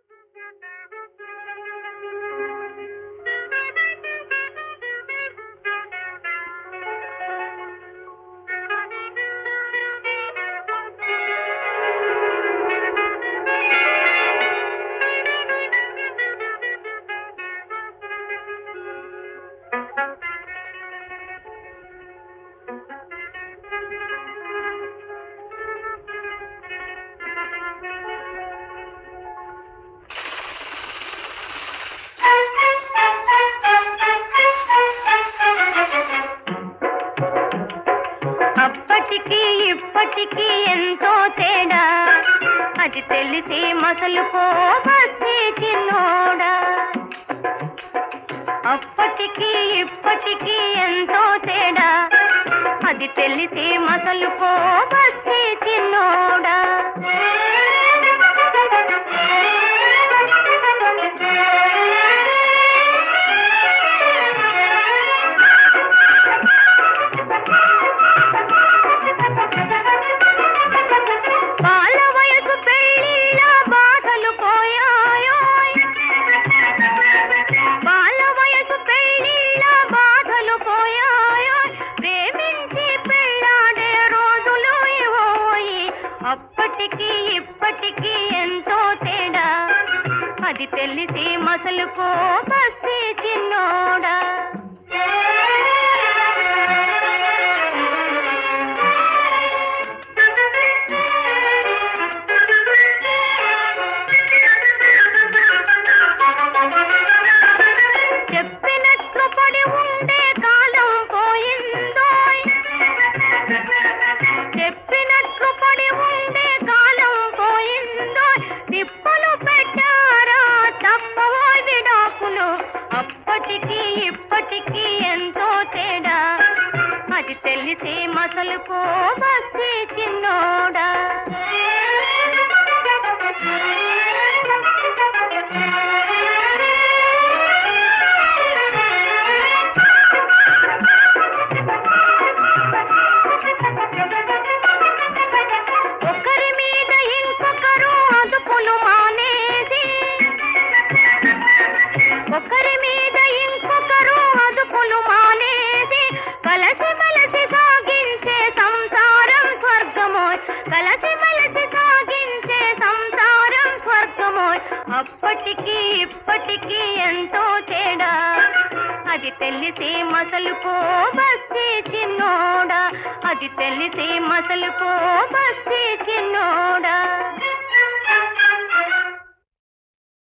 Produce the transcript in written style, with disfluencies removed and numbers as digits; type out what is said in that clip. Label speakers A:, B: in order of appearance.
A: అప్పటికి ఇప్పటికి ఎంతో తేడా, అది తెలిసి మసలుకో బస్సీ చిన్నోడా. అప్పటికి ఇప్పటికి ఎంతో తేడా, అది తెలిసి మసలుకో బస్సీ చిన్నోడా. అప్పటికి ఇప్పటికి ఎంతో తేడా, అది తెలిసి మసలుకో బస్సీ చిన్నోడా. చెప్పినట్లు పడి ఉండే కాలం పోయిందోయ్, చెప్పినట్లు పడి ఉండే కాలం పోయిందోయ్. తిప్పలు పెట్టారా తప్పవోయ్ విడాకులు. అప్పటికి ఇప్పటికి ఎంతో తేడా, అది తెలిసి మసలుకో బస్సీ చిన్నోడా. ఒకరి మీద ఇంకొకరు అదుపులు మానేసి, ఒకరి మీద ఇంకొకరు అదుపులు మానేసి, కలసి మెలసి సాగించే సంసారం స్వర్గమోయ్, కలసి మెలసి సాగించే సంసారం స్వర్గమోయ్. అప్పటికి ఇప్పటికి ఎంతో తేడా, అది తెలిసి మసలుకో బస్సీ చిన్నోడా, అది తెలిసి మసలుకో బస్సీ చిన్నోడా.